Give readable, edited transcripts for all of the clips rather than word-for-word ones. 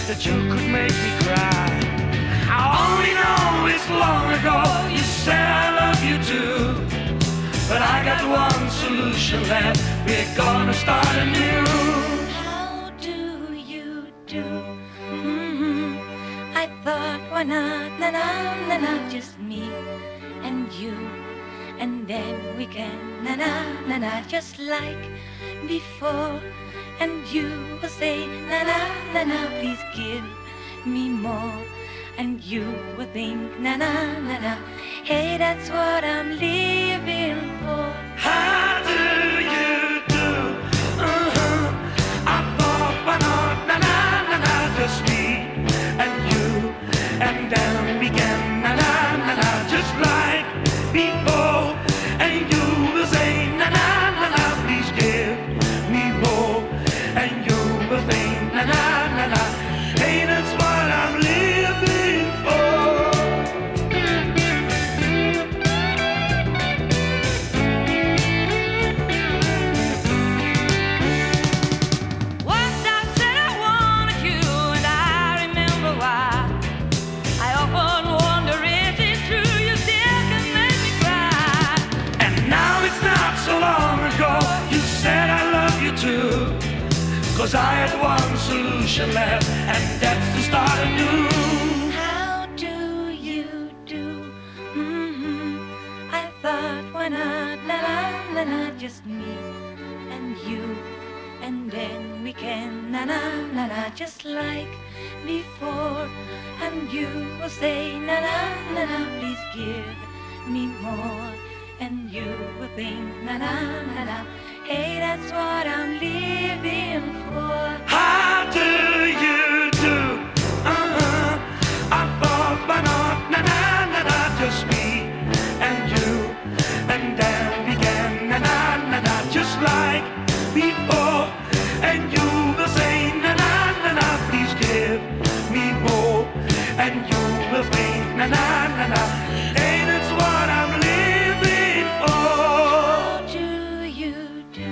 that you could make me cry. I only know it's long ago you said I love you too, but I got one solution left, we're gonna start anew. How do you do? I thought, why not, na-na, just me and you, and then we can, na-na, just like before. And you will say, na-na, please give me more. And you will think, na-na, hey, that's what I'm living for. How do you do? I thought, why not, na-na, just me and you, and then we can, na-na, just like before. And you will say, na-na, please give me more. And you will think, na-na, hey, that's what I'm living for. Once I said I wanted you, and I remember why. I often wonder, is it true you still can make me cry? And now it's not so long ago you said I love you too, 'cause I had one solution left, and that's to start anew. How do you do? I thought, why not, na-na, just me and you, and then we can, na-na, just like before. And you will say, na-na, please give me more. And you will think, na-na, hey, that's what I'm living for. How do you do? I thought, why not, na-na, just me and you, and then we can, na-na, just like before. And you will say, na-na, please give me more. And you will think, na-na, hey, that's what I'm living for. How do you do?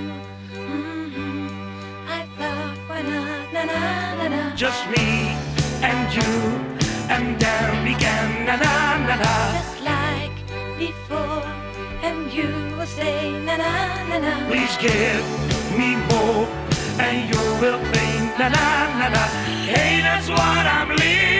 I thought, why not, na-na, Just me and you, and then we can, na-na, just like before. And you will say, na-na, please give me more. And you will think, na-na, hey, that's what I'm living